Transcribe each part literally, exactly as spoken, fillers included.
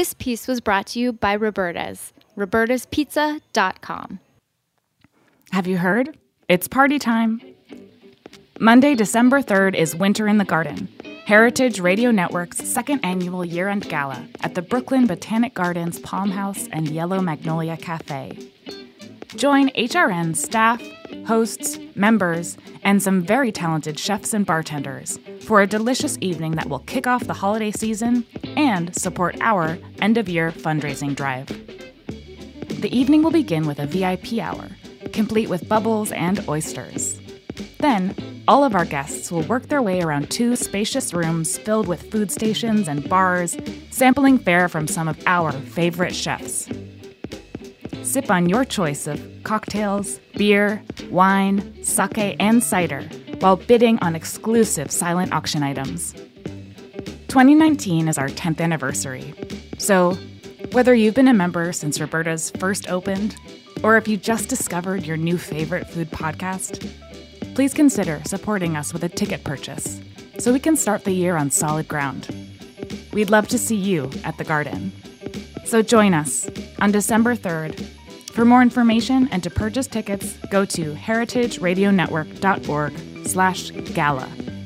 This piece was brought to you by Roberta's, robertas pizza dot com. Have you heard? It's party time. Monday, December third is Winter in the Garden, Heritage Radio Network's second annual year-end gala at the Brooklyn Botanic Gardens Palm House and Yellow Magnolia Cafe. Join H R N's staff, hosts, members, and some very talented chefs and bartenders for a delicious evening that will kick off the holiday season and support our end-of-year fundraising drive. The evening will begin with a V I P hour, complete with bubbles and oysters. Then, all of our guests will work their way around two spacious rooms filled with food stations and bars, sampling fare from some of our favorite chefs. Sip on your choice of cocktails, beer, wine, sake, and cider while bidding on exclusive silent auction items. twenty nineteen is our tenth anniversary, so whether you've been a member since Roberta's first opened, or if you just discovered your new favorite food podcast, please consider supporting us with a ticket purchase so we can start the year on solid ground. We'd love to see you at the Garden. So join us on December third. For more information and to purchase tickets, go to heritageradionetwork.org slash gala.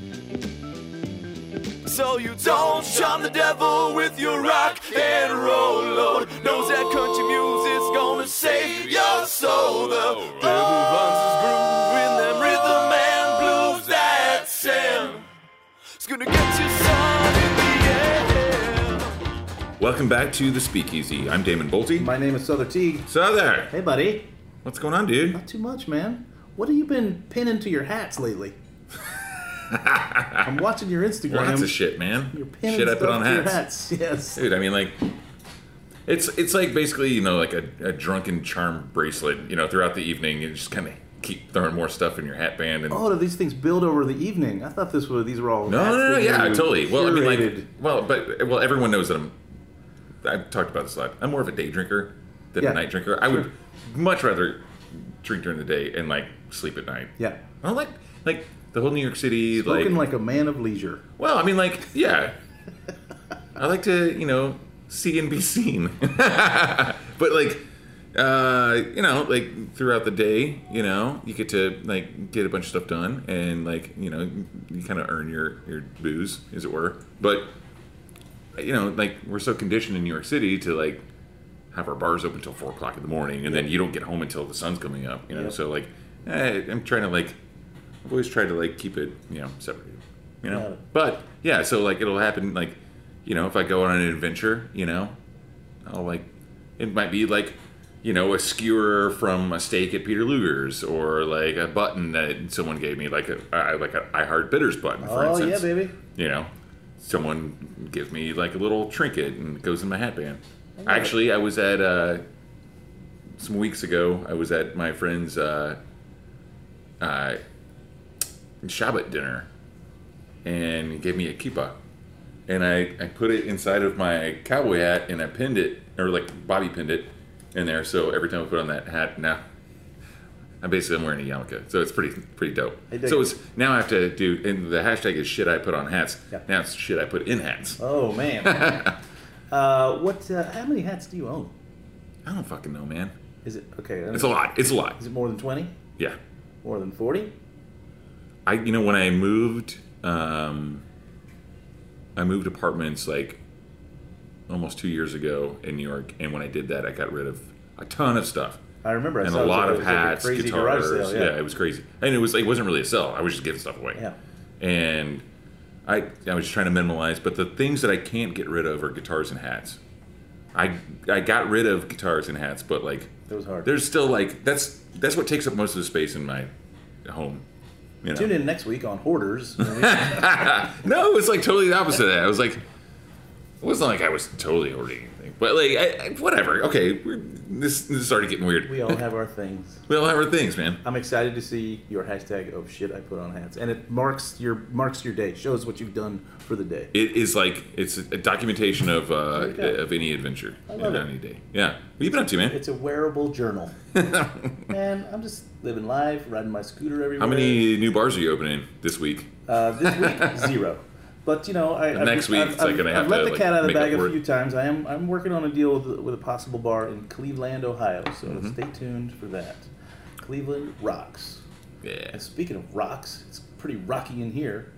So you don't shun the devil with your rock and roll load. Knows that country music's gonna save your soul. The devil runs his groove in them rhythm and blues that sound. It's gonna get you, son, in the end. Welcome back to The Speakeasy. I'm Damon Bolte. My name is Souther Teague. Souther! Hey, buddy. What's going on, dude? Not too much, man. What have you been pinning to your hats lately? I'm watching your Instagram. Lots of shit, man. You're pinning shit I stuff put on to your hats. hats. Yes. Dude, I mean, like, it's it's like basically, you know, like a, a drunken charm bracelet, you know, throughout the evening. You just kind of keep throwing more stuff in your hat band. And Oh, do these things build over the evening? I thought this were these were all No, hats no, no, that yeah, you totally. Well, I mean, like, curated. well, but, well, everyone knows that I'm, I've talked about this a lot. I'm more of a day drinker than Yeah, a night drinker. I would much rather drink during the day and, like, sleep at night. Yeah. I don't like, like, the whole New York City, Spoken like, like a man of leisure. well, I mean, like, yeah. I like to, you know, see and be seen. But, like, uh, you know, like, throughout the day, you know, you get to, like, get a bunch of stuff done. And, like, you know, you kind of earn your, your booze, as it were. But, you know, like, we're so conditioned in New York City to, like, have our bars open until four o'clock in the morning. And then you don't get home until the sun's coming up, you know. Yep. So, like, eh, I'm trying to, like... I've always tried to, like, keep it, you know, separated, you know? Got it. But, yeah, so, like, it'll happen, like, you know, if I go on an adventure, you know, I'll, like, it might be, like, you know, a skewer from a steak at Peter Luger's, or, like, a button that someone gave me, like, a, I like a I Heart Bitters button, for Oh, instance. yeah, baby. You know, someone gives me, like, a little trinket and it goes in my hatband. Actually, I was at, uh, some weeks ago, I was at my friend's, uh, uh, Shabbat dinner, and he gave me a kippah, and I, I put it inside of my cowboy hat, and I pinned it, or like Bobby pinned it in there, so every time I put on that hat, now I'm basically I'm wearing a yarmulke, so it's pretty pretty dope. I dig So it. it's now I have to do, and the hashtag is shit I put on hats. Yeah. Now it's shit I put in hats. Oh, man. uh, what? Uh, how many hats do you own? I don't fucking know, man. Is it okay? It's a lot. It's a lot. Is it more than twenty? Yeah. More than forty? I you know when I moved, um, I moved apartments like almost two years ago in New York, and when I did that, I got rid of a ton of stuff. I remember. I and saw a it was lot like- of it was like a hats, crazy garage guitars. sale, yeah. yeah. it was crazy, and it was like, it wasn't really a sell. I was just giving stuff away. Yeah. And I I was just trying to minimalize, but the things that I can't get rid of are guitars and hats. I I got rid of guitars and hats, but like It was hard. there's still like that's that's what takes up most of the space in my home. You know? Tune in next week on Hoarders. No, it was like totally the opposite of that. I was like, it wasn't like I was totally hoarding anything, but like, I, I, whatever. Okay, we're, this this started getting weird. We all have our things. We all have our things, man. I'm excited to see your hashtag of shit I put on hats, and it marks your marks your day. Shows what you've done for the day. It is like it's a documentation of uh, There you go. of any adventure I in love it. any day. Yeah, what have you been up to, man? It's a wearable journal. Man, I'm just living life, riding my scooter everywhere. How many new bars are you opening this week? Uh, this week, zero. But you know, I, And I've, next week, I've, it's like I've, gonna I've have let to, the like, cat out of the make up bag a for it. few times. I am I'm working on a deal with, with a possible bar in Cleveland, Ohio. So Mm-hmm. stay tuned for that. Cleveland rocks. Yeah. And speaking of rocks, it's pretty rocky in here.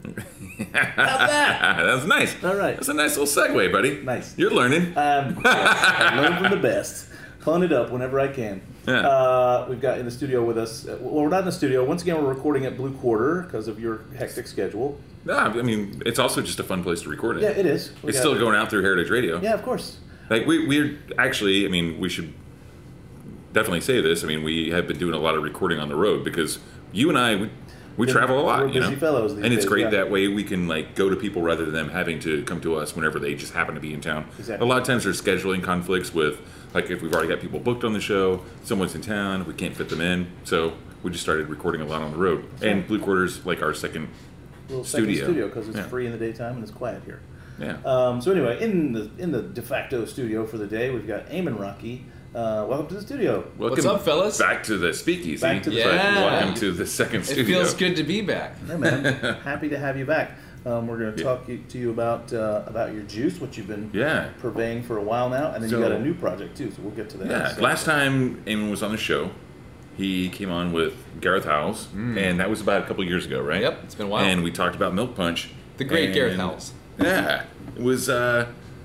That's nice. All right. That's a nice little segue, buddy. Nice. You're learning. Um, yes, I learn from the best. Pun it up whenever I can. Yeah. Uh, we've got in the studio with us. Uh, well, we're not in the studio. Once again, we're recording at Blue Quarter because of your hectic schedule. No, I mean, it's also just a fun place to record it. Yeah, it is. We It's got- still going out through Heritage Radio. Yeah, of course. Like, we, we're actually, I mean, we should definitely say this. I mean, we have been doing a lot of recording on the road because you and I, we, we Been- travel a lot, we're you know? busy fellows these and it's days, great yeah. that way we can, like, go to people rather than them having to come to us whenever they just happen to be in town. Exactly. A lot of times there's scheduling conflicts with, like, if we've already got people booked on the show, someone's in town, we can't fit them in. So we just started recording a lot on the road. And right. Blue Quarter's, like, our second Little studio. second studio because it's Yeah. free in the daytime and it's quiet here. Yeah. Um, so anyway, in the in the de facto studio for the day, we've got Eamon Rocky. Uh, welcome to the studio. Welcome What's up, fellas? Back to the speakeasy. Back to the- But Yeah. welcome to the second It studio. feels good to be back. Yeah, man. Happy to have you back. Um, we're going to Yeah. talk you, to you about uh, about your juice, what you've been Yeah. purveying for a while now, and then So- you got a new project too. So we'll get to that. in a Yeah, second. last time Eamon was on the show, he came on with Gareth Howells, and that was about a couple years ago, right? Yep, it's been a while. And we talked about Milk Punch. The great and- Gareth Howells. Yeah, it was. Uh,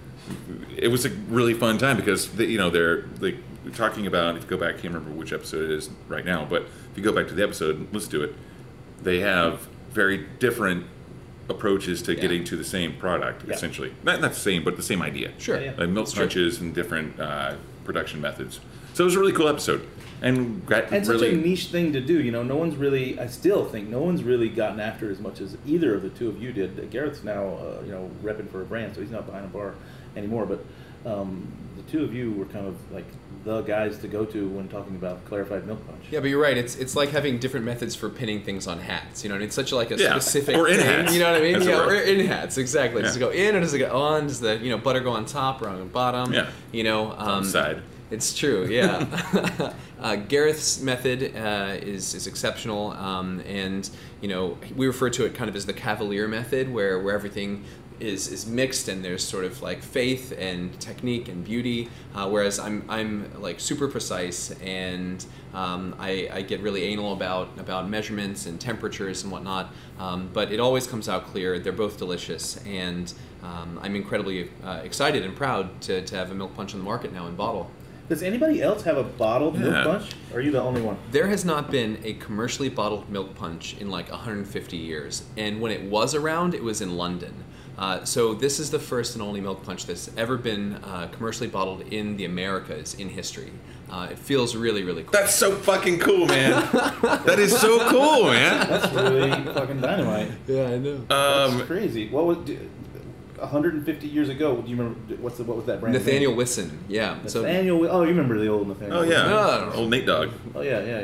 it was a really fun time because they, you know they're like talking about. If you go back, I can't remember which episode it is right now, but if you go back to the episode and listen to it, they have very different approaches to Yeah. getting to the same product, Yeah. essentially. Not not the same, but the same idea. Sure. Yeah, yeah. Like milk That's true. punches and different uh, production methods. So it was a really cool episode, and got And really such a niche thing to do. You know, no one's really. I still think no one's really gotten after it as much as either of the two of you did. Garrett's now, uh, you know, repping for a brand, so he's not behind a bar anymore. But um, the two of you were kind of like the guys to go to when talking about clarified milk punch. Yeah, but you're right. It's it's like having different methods for pinning things on hats. You know, and it's such like a Yeah. specific Or in thing. hats. You know what I mean? That's Yeah, what or we're- in hats. Exactly. Does it Yeah. go in or does it go on? Does the you know butter go on top or on the bottom? Yeah. You know, um, on the side. It's true, yeah. uh, Gareth's method uh, is is exceptional, um, and you know we refer to it kind of as the Cavalier method, where where everything is is mixed and there's sort of like faith and technique and beauty. Uh, whereas I'm I'm like super precise and um, I, I get really anal about about measurements and temperatures and whatnot. Um, but it always comes out clear. They're both delicious, and um, I'm incredibly uh, excited and proud to, to have a milk punch on the market now in bottle. Does anybody else have a bottled milk Yeah. punch? Or are you the only one? There has not been a commercially bottled milk punch in like one hundred fifty years, and when it was around, it was in London. Uh, so this is the first and only milk punch that's ever been uh, commercially bottled in the Americas in history. Uh, it feels really, really cool. That's so fucking cool, man. That is so cool, man. That's really fucking dynamite. yeah, I know. That's Um, crazy. What was one hundred fifty years ago? Do you remember what's the, what was that brand? Nathaniel name? Wisson, yeah. So Nathaniel. Oh, you remember the old Nathaniel? oh yeah, No. old Nate Dogg. Oh yeah, yeah,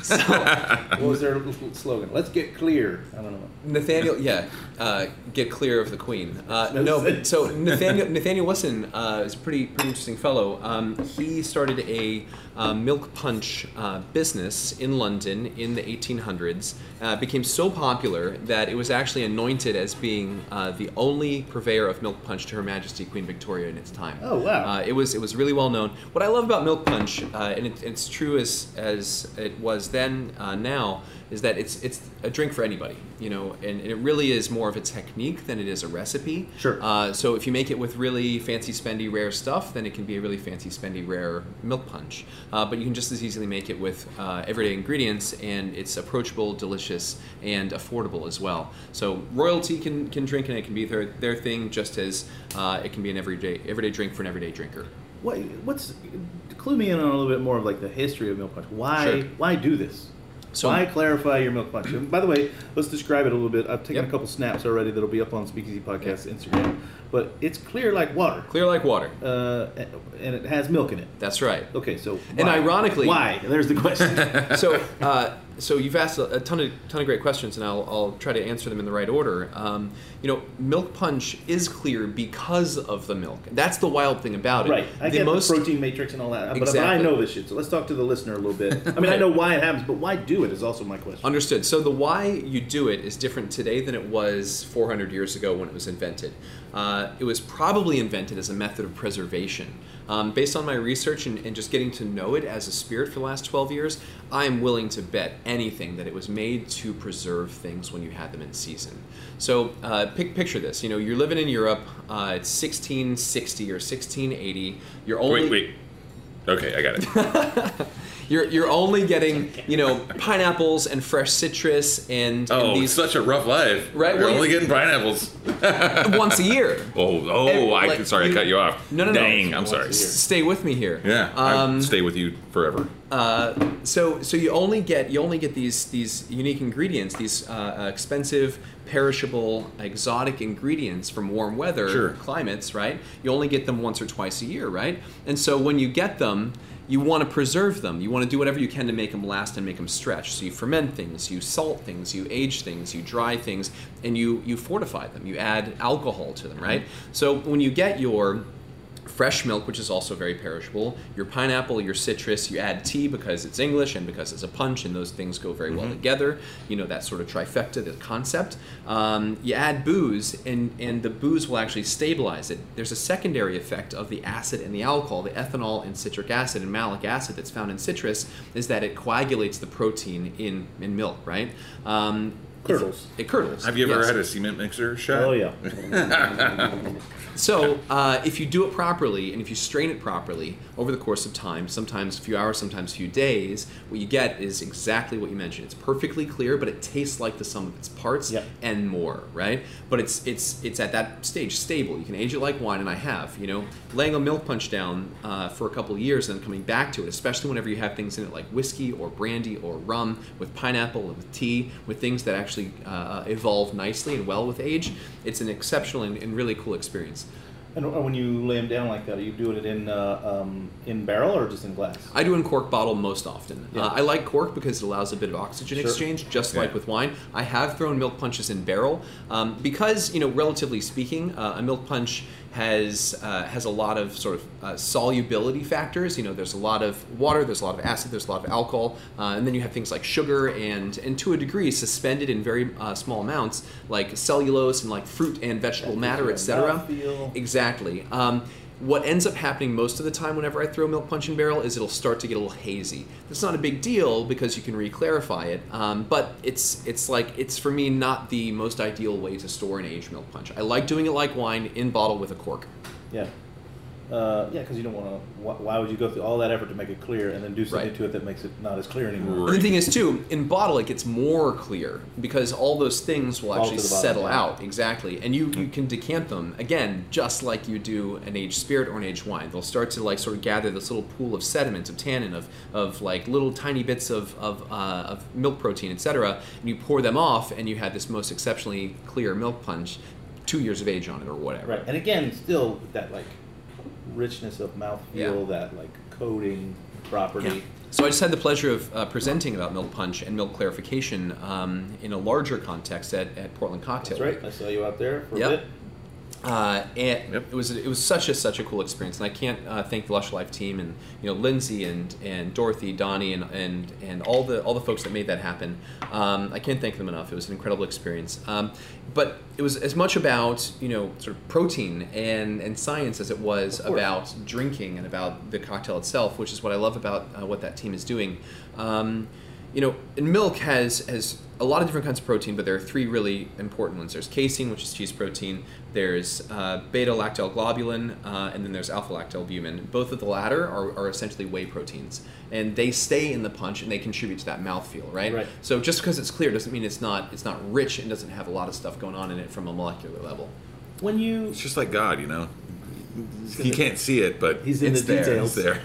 yeah. What was their slogan? Let's get clear. I don't know. Nathaniel, yeah, uh, get clear of the queen. Uh, No no, sense. but so Nathaniel Nathaniel Wisson uh, is a pretty pretty interesting fellow. Um, he started a uh, milk punch uh, business in London in the eighteen hundreds. Uh, became so popular that it was actually anointed as being uh, the only purveyor of milk punch to Her Majesty Queen Victoria in its time. Oh, wow. Uh, it was it was really well known. What I love about milk punch, uh, and it, it's true as as it was then uh, now, is that it's it's a drink for anybody, you know, and, and it really is more of a technique than it is a recipe. Sure. Uh, so if you make it with really fancy, spendy, rare stuff, then it can be a really fancy, spendy, rare milk punch. Uh, but you can just as easily make it with uh, everyday ingredients, and it's approachable, delicious, and affordable as well. So royalty can can drink, and it can be their their thing, just as uh, it can be an everyday everyday drink for an everyday drinker. What, what's clue me in on a little bit more of like the history of milk punch. Why Sure. why do this? So- why clarify your milk punch? And by the way, let's describe it a little bit. I've taken Yep. a couple snaps already that'll be up on Speakeasy Podcast Instagram. but it's clear like water. Clear like water. Uh, and it has milk in it. That's right. Okay, so And why? ironically- why? There's the question. so, uh, so you've asked a, a ton of ton of great questions, and I'll, I'll try to answer them in the right order. Um, you know, milk punch is clear because of the milk. That's the wild thing about it. Right. I the get most, the protein matrix and all that, but, but I Exactly. know this shit. So let's talk to the listener a little bit. I mean, I know why it happens, but why do it is also my question. Understood. So the why you do it is different today than it was four hundred years ago when it was invented. Uh, it was probably invented as a method of preservation. Um, based on my research and, and just getting to know it as a spirit for the last twelve years, I am willing to bet anything that it was made to preserve things when you had them in season. So uh, pic- picture this. You know, you're living in Europe. Uh, it's sixteen sixty or sixteen eighty. You're only Wait, wait. Okay, I got it. You're you're only getting, you know, pineapples and fresh citrus and, Oh, and it's these such a rough life. Right, You're well, only you- getting pineapples. once a year. Oh, oh, And, I like, sorry, you- I cut you off. No, no, no. Dang, I'm Once sorry. a year. Stay with me here. Yeah, Um, I'll stay with you forever. uh, so so you only get you only get these these unique ingredients, these uh, uh, expensive, perishable, exotic ingredients from warm weather Sure. climates, right? You only get them once or twice a year, right? And so when you get them, you want to preserve them. You want to do whatever you can to make them last and make them stretch. So you ferment things, you salt things, you age things, you dry things, and you you fortify them. You add alcohol to them, right? So when you get your fresh milk, which is also very perishable, your pineapple, your citrus, you add tea because it's English and because it's a punch, and those things go very well together. You know, that sort of trifecta, the concept. Um, you add booze, and, and the booze will actually stabilize it. There's a secondary effect of the acid and the alcohol, the ethanol and citric acid and malic acid that's found in citrus, is that it coagulates the protein in, in milk, right? Um, Curdles. It curdles. Have you ever yes. had a cement mixer shot? Oh yeah. So, uh, if you do it properly and if you strain it properly over the course of time, sometimes a few hours, sometimes a few days, what you get is exactly what you mentioned. It's perfectly clear, but it tastes like the sum of its parts Yep. and more, right? But it's it's it's at that stage stable. You can age it like wine, and I have. You know, laying a milk punch down uh, for a couple of years and then coming back to it, especially whenever you have things in it like whiskey or brandy or rum with pineapple, with tea, with things that actually uh, evolve nicely and well with age. It's an exceptional and, and really cool experience. And when you lay them down like that, are you doing it in uh, um, in barrel or just in glass? I do in cork bottle most often. Yeah. Uh, I like cork because it allows a bit of oxygen Sure. exchange, just Yeah. like with wine. I have thrown milk punches in barrel um, because, you know, relatively speaking, uh, a milk punch has uh, has a lot of sort of uh, solubility factors. You know, there's a lot of water, there's a lot of acid, there's a lot of alcohol, uh, and then you have things like sugar and, and to a degree, suspended in very uh, small amounts, like cellulose and like fruit and vegetable That matter, gives et you a cetera. mouthfeel. Exactly. Um, what ends up happening most of the time whenever I throw milk punch in barrel is it'll start to get a little hazy. That's not a big deal because you can re-clarify it, um, but it's it's like it's for me not the most ideal way to store and age milk punch. I like doing it like wine in bottle with a cork. Yeah. Uh, yeah, because you don't want to. Why, why would you go through all that effort to make it clear and then do something Right. to it that makes it not as clear anymore? And the thing is, too, in bottle it gets more clear because all those things will Fall actually to the bottom, settle yeah. out. Exactly. And you, you can decant them, again, just like you do an aged spirit or an aged wine. They'll start to like sort of gather this little pool of sediment, of tannin, of, of like little tiny bits of, of, uh, of milk protein, et cetera. And you pour them off and you have this most exceptionally clear milk punch, two years of age on it or whatever. Right, and again, still that like richness of mouthfeel, Yeah. that like coating property. Yeah. So I just had the pleasure of uh, presenting about milk punch and milk clarification um, in a larger context at, at Portland Cocktail That's Week. right. I saw you out there for Yep. a bit. Uh, and Yep. it was it was such a such a cool experience, and I can't uh, thank the Lush Life team and you know Lindsay and, and Dorothy, Donnie, and, and and all the all the folks that made that happen. Um, I can't thank them enough. It was an incredible experience. Um, but it was as much about you know sort of protein and, and science as it was Of course. about drinking and about the cocktail itself, which is what I love about uh, what that team is doing. Um, You know, and milk has has a lot of different kinds of protein, but there are three really important ones. There's casein, which is cheese protein. There's uh, beta-lactalglobulin, uh, and then there's alpha-lactalbumin. Both of the latter are, are essentially whey proteins, and they stay in the punch and they contribute to that mouthfeel, right? Right. So just because it's clear doesn't mean it's not it's not rich and doesn't have a lot of stuff going on in it from a molecular level. When you It's just like God, you know. You can't see it, but he's in It's the there. details. it's there.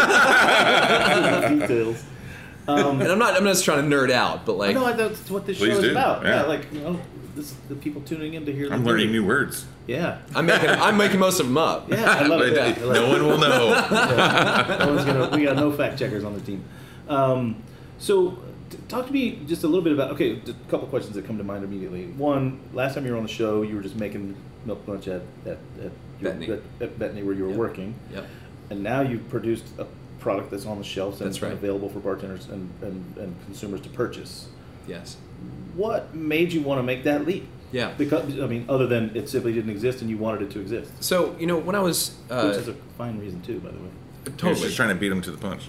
He's in the details. Um, And I'm not I'm not just trying to nerd out, but like no, that's what this show Please is do, about. yeah. Yeah, like you know, this, the people tuning in to hear. The I'm learning movie. new words. Yeah. I'm making I'm making most of them up. Yeah, I love it. But, Yeah, I love no it. one will know. Yeah. No one's gonna, we got no fact checkers on the team. Um, so, t- talk to me just a little bit about. Okay, a couple questions that come to mind immediately. One, last time you were on the show, you were just making milk punch at at at, your, Bettany. at, at Bettany where you were Yep. working. Yep. And now you've produced a product that's on the shelves and That's right. available for bartenders and, and, and consumers to purchase. Yes. What made you want to make that leap? Yeah. Because I mean, other than it simply didn't exist and you wanted it to exist, So you know when I was uh, which is a fine reason too, by the way. He was totally just trying to beat him to the punch.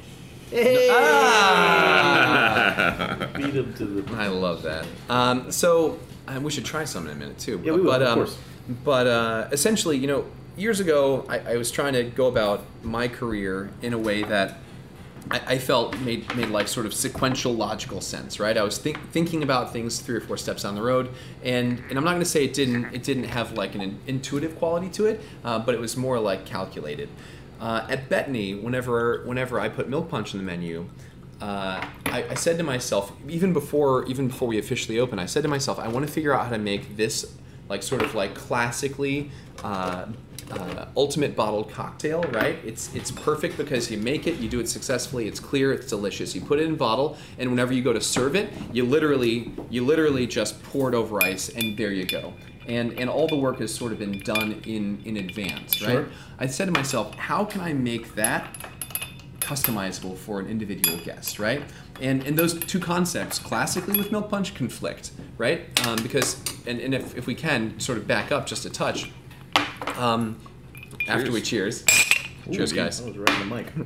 Beat him to the. I love that. Um, so uh, we should try some in a minute too. Yeah, we will, but, of um, course. But uh, essentially, you know, years ago, I, I was trying to go about my career in a way that I, I felt made made like sort of sequential, logical sense. Right? I was think, thinking about things three or four steps down the road, and and I'm not going to say it didn't it didn't have like an intuitive quality to it, uh, but it was more like calculated. Uh, at Bettany, whenever whenever I put milk punch in the menu, uh, I, I said to myself, even before even before we officially opened, I said to myself, I want to figure out how to make this like sort of like classically uh, uh, ultimate bottled cocktail, right? It's it's perfect because you make it, you do it successfully, it's clear, it's delicious. You put it in bottle, and whenever you go to serve it, you literally you literally just pour it over ice, and there you go. And and all the work has sort of been done in in advance, right? Sure. I said to myself, how can I make that customizable for an individual guest, right? And and those two concepts, classically with milk punch, conflict, right? Um, because and, and if, if we can sort of back up just a touch, um, after we cheers, cheers, Ooh, guys. That was right in the mic.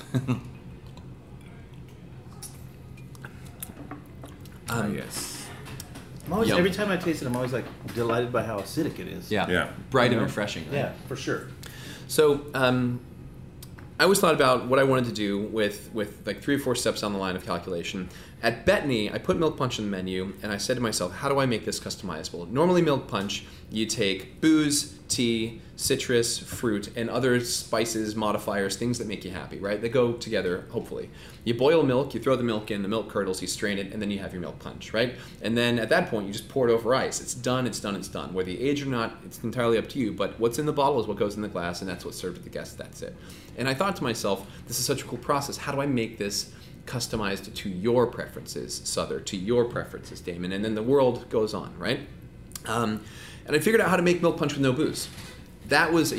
Ah, yes. I'm always, Yum. every time I taste it, I'm always like delighted by how acidic it is. Yeah, Yeah. bright and You know? refreshing. Right? Yeah, for sure. So um, I always thought about what I wanted to do with, with like three or four steps down the line of calculation. At Bettany, I put milk punch in the menu, and I said to myself, how do I make this customizable? Normally milk punch, you take booze, tea, citrus, fruit, and other spices, modifiers, things that make you happy, right? They go together, hopefully. You boil milk, you throw the milk in, the milk curdles, you strain it, and then you have your milk punch, right? And then at that point, you just pour it over ice. It's done, it's done, it's done. Whether you age or not, it's entirely up to you, but what's in the bottle is what goes in the glass, and that's what's served to the guests, that's it. And I thought to myself, this is such a cool process. How do I make this customized to your preferences, Souther, to your preferences, Damon? And then the world goes on, right? Um, and I figured out how to make milk punch with no booze. That was a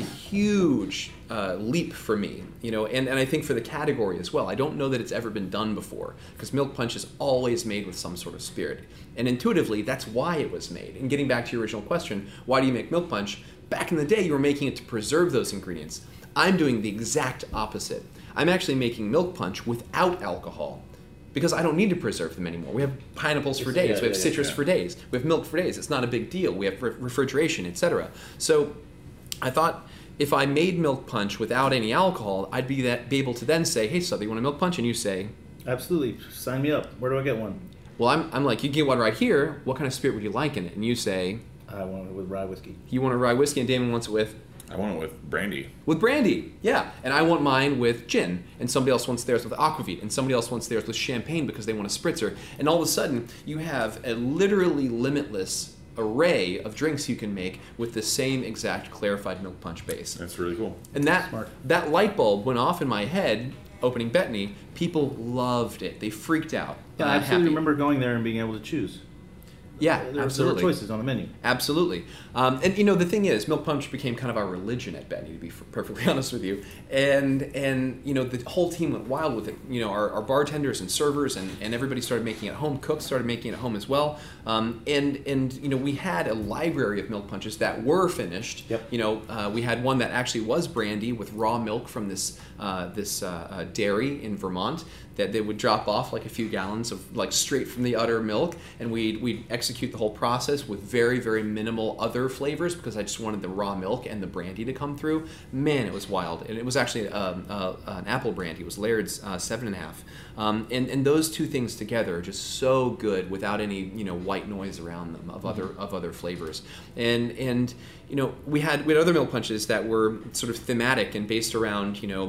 huge uh, leap for me, you know, and, and I think for the category as well. I don't know that it's ever been done before, because milk punch is always made with some sort of spirit. And intuitively, that's why it was made. And getting back to your original question, why do you make milk punch? Back in the day, you were making it to preserve those ingredients. I'm doing the exact opposite. I'm actually making milk punch without alcohol, because I don't need to preserve them anymore. We have pineapples for days, Yeah, we have yeah, citrus yeah. for days, we have milk for days. It's not a big deal. We have re- refrigeration, et cetera. So I thought if I made milk punch without any alcohol, I'd be that be able to then say, hey, Souther, you want a milk punch? And you say, Absolutely. Sign me up. Where do I get one? well, I'm, I'm like, you can get one right here. What kind of spirit would you like in it? And you say, I want it with rye whiskey. you want a rye whiskey, and Damon wants it with? I want it with brandy. With brandy, yeah. And I want mine with gin, and somebody else wants theirs with aquavit, and somebody else wants theirs with champagne because they want a spritzer. And all of a sudden, you have a literally limitless array of drinks you can make with the same exact clarified milk punch base. That's really cool. And that Smart. that light bulb went off in my head opening Bettany. People loved it. They freaked out. Yeah, uh, I absolutely happy. remember going there and being able to choose. Yeah, There, there absolutely. were choices on the menu. Absolutely. Um, and you know, the thing is, milk punch became kind of our religion at Bettany, to be f- perfectly honest with you. And and you know, the whole team went wild with it. You know, our, our bartenders and servers and, and everybody started making it at home. Cooks started making it at home as well. Um, and and you know, we had a library of milk punches that were finished. Yep. You know, uh, we had one that actually was brandy with raw milk from this uh, this uh, uh, dairy in Vermont that they would drop off like a few gallons of like straight from the udder milk, and we'd we'd execute the whole process with very very minimal other flavors because I just wanted the raw milk and the brandy to come through. Man, it was wild, and it was actually um, uh, an apple brandy. It was Laird's uh, seven and a half, um, and and those two things together are just so good without any you know white noise around them of other of other flavors, and and you know we had we had other milk punches that were sort of thematic and based around you know.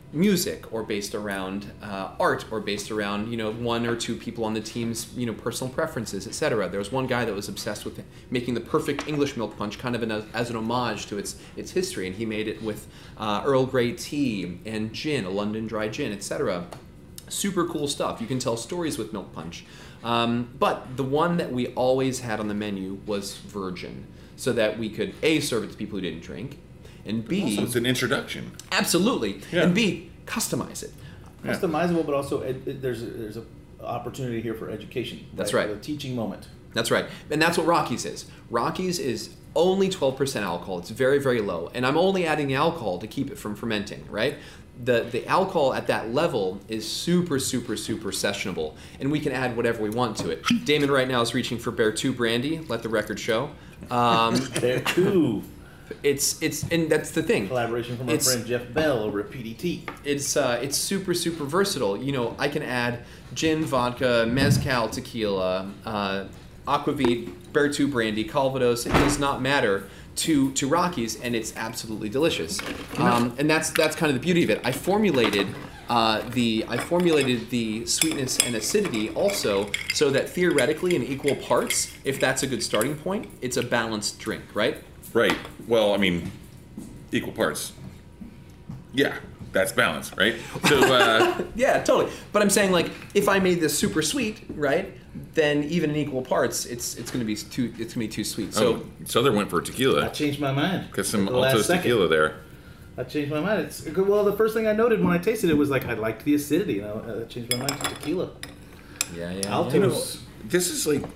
music or based around uh, art or based around, you know, one or two people on the team's, you know, personal preferences, et cetera. There was one guy that was obsessed with making the perfect English milk punch kind of an, as an homage to its its history, and he made it with uh, Earl Grey tea and gin, a London dry gin, et cetera. Super cool stuff. You can tell stories with milk punch. Um, but the one that we always had on the menu was virgin, so that we could A, serve it to people who didn't drink, and B... So it's an introduction. Absolutely. Yeah. And B, customize it. Yeah. Customizable, but also ed- it, there's a, there's a opportunity here for education. That's right. A teaching moment. That's right. And that's what Rockies is. Rockies is only twelve percent alcohol. It's very, very low. And I'm only adding the alcohol to keep it from fermenting, right? The the alcohol at that level is super, super, super sessionable. And we can add whatever we want to it. Damon right now is reaching for Bear two Brandy. Let the record show. Um, There too. it's, it's, and that's the thing. Collaboration from our It's- friend Jeff Bell over at P D T. It's uh, it's super super versatile. You know, I can add gin, vodka, mezcal, tequila, uh, aquavit, Bear two Brandy, Calvados. It does not matter to to Rockies, and it's absolutely delicious. Um, and that's that's kind of the beauty of it. I formulated uh, the I formulated the sweetness and acidity also, so that theoretically in equal parts, if that's a good starting point, it's a balanced drink, right? Right. Well, I mean, equal parts. Yeah, that's balance, right? So, uh, Yeah, totally. But I'm saying, like, if I made this super sweet, right, then even in equal parts, it's it's going to be too it's going to be too sweet. So oh, Souther went for I tequila. changed my mind. Got some At the last Altos second. tequila there. I changed my mind. It's well, the first thing I noted when I tasted it was like I liked the acidity, and I, I changed my mind to tequila. yeah, yeah. Altos. You know, this is like,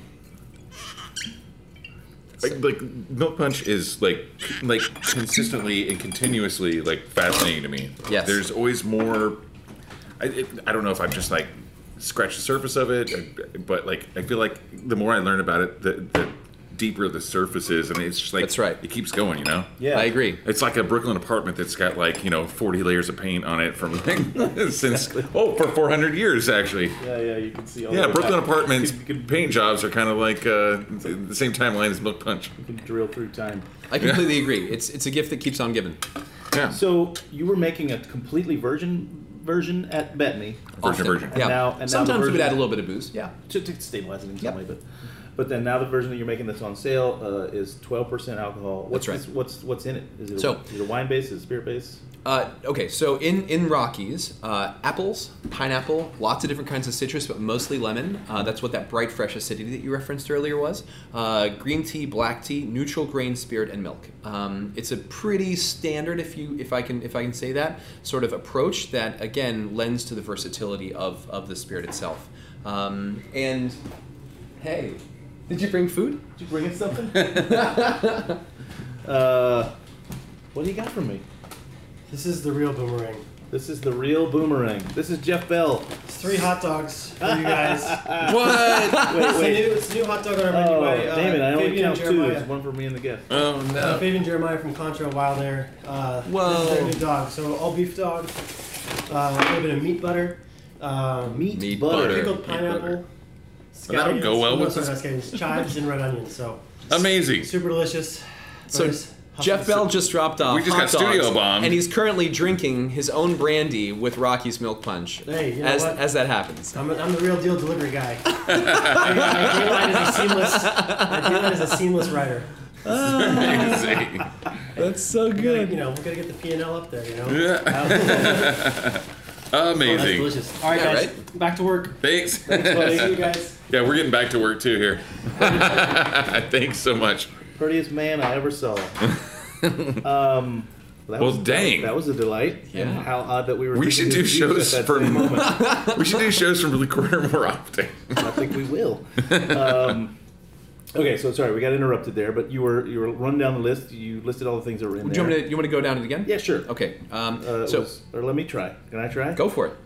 like, like milk punch is like, like consistently and continuously like fascinating to me. Yes. There's always more. I, it, I don't know if I've just like scratched the surface of it, but like I feel like the more I learn about it, the, the deeper the surface is, and it's just like That's right. It keeps going, you know. Yeah, I agree. It's like a Brooklyn apartment that's got like, you know, forty layers of paint on it from like, since oh for four hundred years actually. Yeah, yeah, you can see all Yeah, the Brooklyn back. apartments You can, paint jobs are kind of like uh, the same timeline as Milk Punch. you can drill through time. I completely agree. It's it's a gift that keeps on giving. Yeah, So you were making a completely virgin version at Bethany virgin Often. virgin. Yeah. And now- and now the Sometimes we would version- add a little bit of booze. Yeah. to, to stabilize it in some Yep. way, but but then now the version that you're making that's on sale uh, is twelve percent alcohol. What's That's right. this, what's what's in it? Is it a, So- is it a wine base? Is it a spirit base? Uh, okay, so in, in Rockies, uh, apples, pineapple, lots of different kinds of citrus, but mostly lemon. Uh, that's what that bright, fresh acidity that you referenced earlier was. Uh, green tea, black tea, neutral grain spirit, and milk. Um, it's a pretty standard, if you if I can if I can say that, sort of approach that again lends to the versatility of, of the spirit itself. Um, and hey, did you bring food? Did you bring in something? uh, what do you got for me? This is the real boomerang. This is the real boomerang. This is Jeff Bell. It's three hot dogs for you guys. What? Wait, It's a wait. new, it's a new hot dog on our menu Oh, by uh, damn it! I only Fabian count two. Jeremiah. It's one for me and the guest. Oh Uh, no! Fabian Jeremiah from Contra Wild Air. Uh, Whoa. This is their new dog. So all beef dog, uh, a little bit of meat butter, uh, Meat, Meat butter. butter. pickled Meat pineapple, butter. That'll go well no, with sorry, this. not scallions, chives, and red onions. So Amazing. super delicious. So Nice. Jeff Bell just dropped off We just hot got studio dogs, bombed. and he's currently drinking his own brandy with Rocky's Milk Punch. Hey, you know as what? as that happens. I'm, a, I'm the real deal delivery guy. I, I is a seamless. I is a seamless rider. Amazing. That's so We gotta, you know, we gotta get the P and L up there. You know. Yeah. That's Amazing. delicious. All right, Yeah, guys. right? Back to work. Thanks. Thank you, guys. Yeah, we're getting back to work too here. Thanks so much. Prettiest man I ever saw. um, that Well, was, dang. That was a delight. Yeah. And how odd that we were. We thinking should do his views shows at that for- same moment. We should do shows from the corner more often. I think we will. Um, okay, so sorry we got interrupted there, but you were you were running down the list. You listed all the things that were in Do you there. want me to you want to go down it again? Yeah, sure. Okay. Um, Uh, it so was- or let me try. Can I try? go for it.